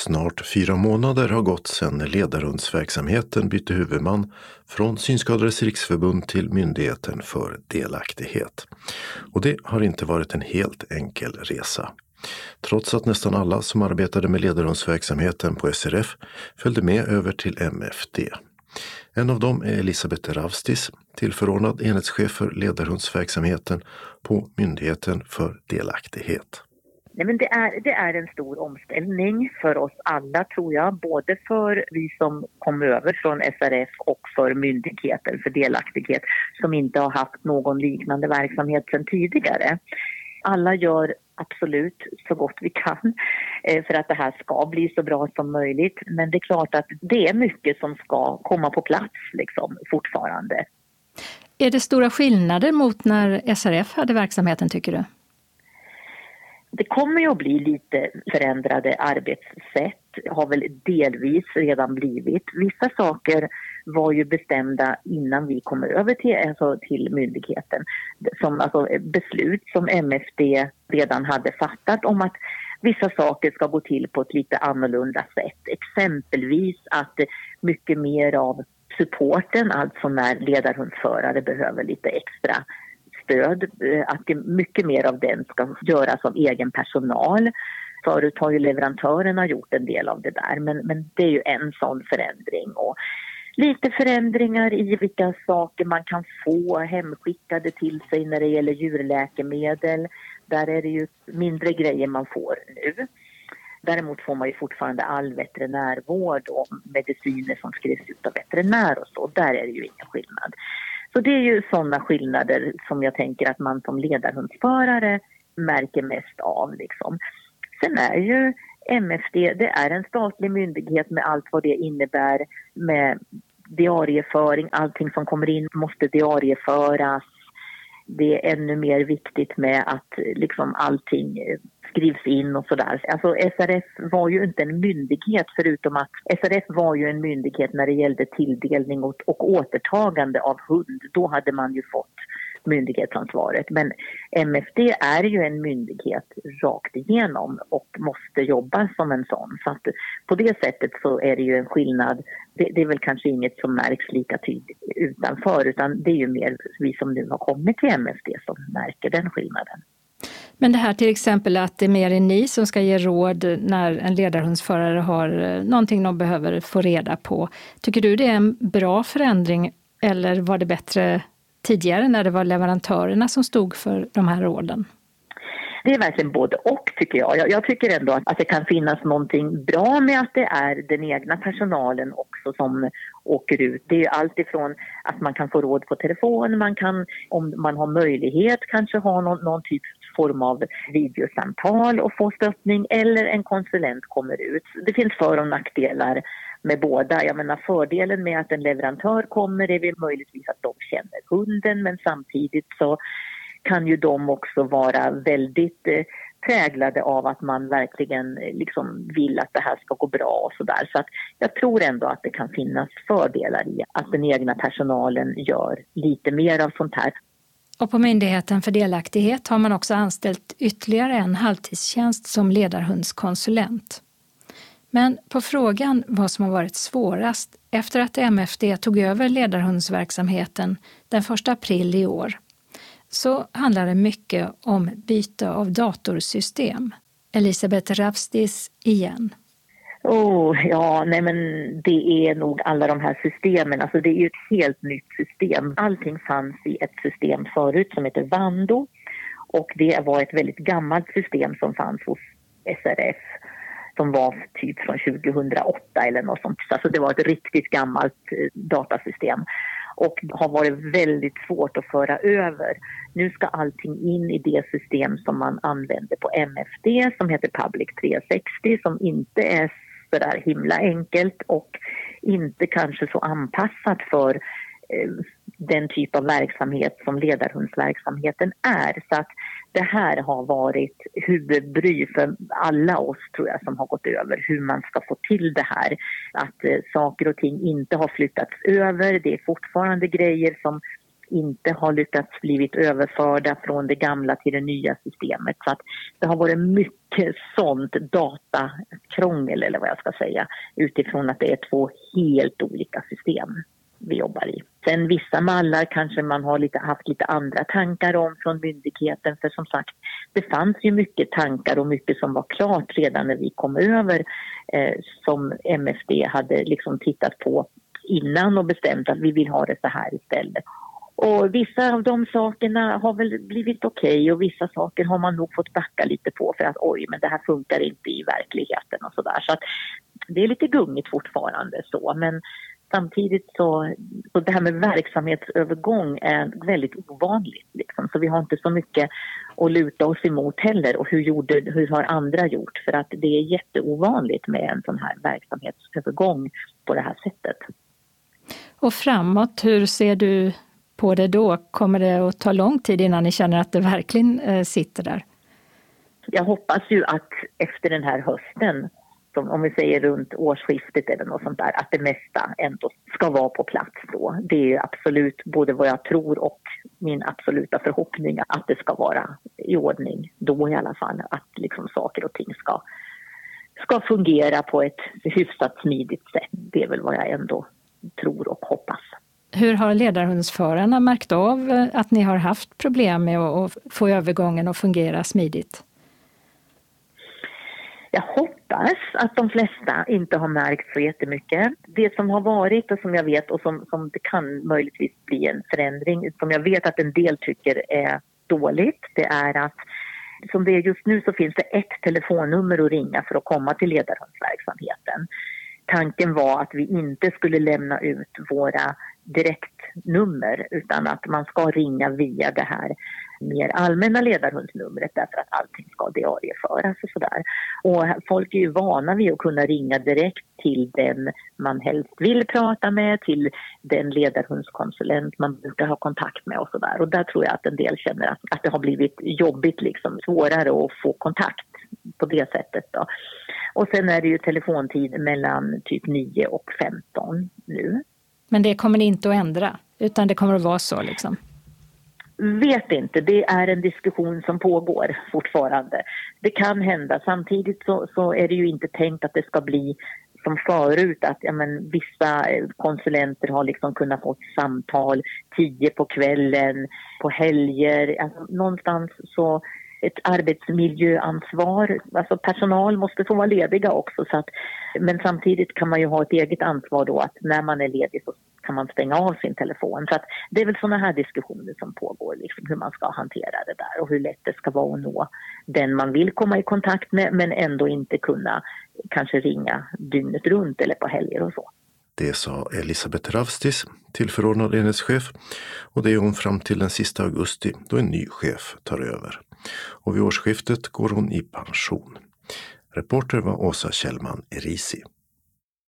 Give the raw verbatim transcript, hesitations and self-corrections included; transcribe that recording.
Snart fyra månader har gått sedan ledarhundsverksamheten bytte huvudman från Synskadades riksförbund till Myndigheten för delaktighet. Och det har inte varit en helt enkel resa. Trots att nästan alla som arbetade med ledarhundsverksamheten på S R F följde med över till M F D. En av dem är Elisabeth Ravstis, tillförordnad enhetschef för ledarhundsverksamheten på Myndigheten för delaktighet. Nej, men det, är, det är en stor omställning för oss alla, tror jag. Både för vi som kom över från S R F och för Myndigheten för delaktighet som inte har haft någon liknande verksamhet sedan tidigare. Alla gör absolut så gott vi kan för att det här ska bli så bra som möjligt. Men det är klart att det är mycket som ska komma på plats liksom, fortfarande. Är det stora skillnader mot när S R F hade verksamheten, tycker du? Det kommer ju att bli lite förändrade arbetssätt, har väl delvis redan blivit. Vissa saker var ju bestämda innan vi kom över till, alltså till myndigheten. Som, alltså, beslut som M F D redan hade fattat om att vissa saker ska gå till på ett lite annorlunda sätt. Exempelvis att mycket mer av supporten, alltså när ledarhundsförare behöver lite extra stöd, att mycket mer av den ska göras av egen personal. Förut har ju leverantörerna gjort en del av det där, men, men det är ju en sån förändring. Och lite förändringar i vilka saker man kan få hemskickade till sig när det gäller djurläkemedel. Där är det ju mindre grejer man får nu. Däremot får man ju fortfarande all veterinärvård och mediciner som skrivs ut av veterinär och så. Där är det ju ingen skillnad. Så det är ju sådana skillnader som jag tänker att man som ledarhundsförare märker mest av. Liksom. Sen är ju M F D, det är en statlig myndighet med allt vad det innebär med diarieföring. Allting som kommer in måste diarieföras. Det är ännu mer viktigt med att liksom allting skrivs in och sådär. Alltså S R F var ju inte en myndighet, förutom att S R F var ju en myndighet när det gällde tilldelning och, och återtagande av hund. Då hade man ju fått myndighetsansvaret. Men M F D är ju en myndighet rakt igenom och måste jobba som en sån. Så att på det sättet så är det ju en skillnad. Det, det är väl kanske inget som märks lika tydligt utanför, utan det är ju mer vi som nu har kommit till M F D som märker den skillnaden. Men det här till exempel att det är mer än ni som ska ge råd när en ledarhundsförare har någonting de behöver få reda på. Tycker du det är en bra förändring, eller var det bättre tidigare när det var leverantörerna som stod för de här råden? Det är verkligen både och, tycker jag. Jag, jag tycker ändå att det kan finnas någonting bra med att det är den egna personalen också som åker ut. Det är allt ifrån att man kan få råd på telefon, man kan, om man har möjlighet, kanske ha någon, någon typ form av videosamtal och få stöttning, eller en konsulent kommer ut. Det finns för- och nackdelar med båda. Jag menar, fördelen med att en leverantör kommer är väl möjligtvis att de känner hunden, men samtidigt så kan ju de också vara väldigt eh, präglade av att man verkligen eh, liksom vill att det här ska gå bra och sådär. Så att jag tror ändå att det kan finnas fördelar i att den egna personalen gör lite mer av sånt här. Och på Myndigheten för delaktighet har man också anställt ytterligare en halvtidstjänst som ledarhundskonsulent. Men på frågan vad som har varit svårast efter att M F D tog över ledarhundsverksamheten den första april i år, så handlar det mycket om byte av datorsystem. Elisabeth Ravstis igen. Oh, ja, nej men det är nog alla de här systemen. Alltså det är ju ett helt nytt system. Allting fanns i ett system förut som heter Vando. Och det var ett väldigt gammalt system som fanns hos S R F. Som var typ från tjugohundraåtta eller något sånt. Alltså det var ett riktigt gammalt datasystem. Och har varit väldigt svårt att föra över. Nu ska allting in i det system som man använder på M F D som heter Public trehundrasextio, som inte är så där himla enkelt och inte kanske så anpassat för eh, den typ av verksamhet som ledarhundsverksamheten är. Så att det här har varit huvudbry för alla oss, tror jag, som har gått över hur man ska få till det här. Att eh, saker och ting inte har flyttats över. Det är fortfarande grejer som inte har lyckats blivit överförda från det gamla till det nya systemet. Så att det har varit mycket sånt datakrångel eller vad jag ska säga utifrån att det är två helt olika system vi jobbar i. Sen vissa mallar kanske man har lite, haft lite andra tankar om från myndigheten, för som sagt det fanns ju mycket tankar och mycket som var klart redan när vi kom över eh, som M S D hade liksom tittat på innan och bestämt att vi vill ha det så här istället. Och vissa av de sakerna har väl blivit okej okay, och vissa saker har man nog fått backa lite på för att oj, men det här funkar inte i verkligheten och sådär. Så att det är lite gungigt fortfarande så, men samtidigt så, så det här med verksamhetsövergång är väldigt ovanligt liksom. Så vi har inte så mycket att luta oss emot heller och hur, gjorde, hur har andra gjort, för att det är jätteovanligt med en sån här verksamhetsövergång på det här sättet. Och framåt, hur ser du på det då? Kommer det att ta lång tid innan ni känner att det verkligen eh, sitter där? Jag hoppas ju att efter den här hösten, som om vi säger runt årsskiftet eller något sånt där, att det mesta ändå ska vara på plats då. Det är absolut både vad jag tror och min absoluta förhoppning att det ska vara i ordning då i alla fall. Att liksom saker och ting ska, ska fungera på ett hyfsat smidigt sätt. Det är väl vad jag ändå tror och hoppas. Hur har ledarhundsförarna märkt av att ni har haft problem med att få övergången att fungera smidigt? Jag hoppas att de flesta inte har märkt så jättemycket. Det som har varit och som jag vet och som, som det kan möjligtvis bli en förändring, som jag vet att en del tycker är dåligt, det är att som det är just nu så finns det ett telefonnummer att ringa för att komma till ledarhundsverksamheten. Tanken var att vi inte skulle lämna ut våra direktnummer utan att man ska ringa via det här mer allmänna ledarhundsnumret därför att allting ska diarieföras och sådär. Och folk är ju vana vid att kunna ringa direkt till den man helst vill prata med, till den ledarhundskonsulent man brukar ha kontakt med och sådär. Och där tror jag att en del känner att, att det har blivit jobbigt, liksom svårare att få kontakt på det sättet då. Och sen är det ju telefontid mellan typ nio och femton nu. Men det kommer inte att ändra, utan det kommer att vara så liksom? Vet inte, det är en diskussion som pågår fortfarande. Det kan hända, samtidigt så, så är det ju inte tänkt att det ska bli som förut att ja, men, vissa konsulenter har liksom kunnat få samtal tio på kvällen, på helger, alltså, någonstans så ett arbetsmiljöansvar, alltså personal måste få vara lediga också så att, men samtidigt kan man ju ha ett eget ansvar då att när man är ledig så kan man stänga av sin telefon. Så att det är väl sådana här diskussioner som pågår, liksom, hur man ska hantera det där och hur lätt det ska vara att nå den man vill komma i kontakt med men ändå inte kunna kanske ringa dygnet runt eller på helger och så. Det sa Elisabeth Ravstis, tillförordnad enhetschef, och det är hon fram till den sista augusti då en ny chef tar över. Och vid årsskiftet går hon i pension. Reporter var Åsa Kjellman Erisi.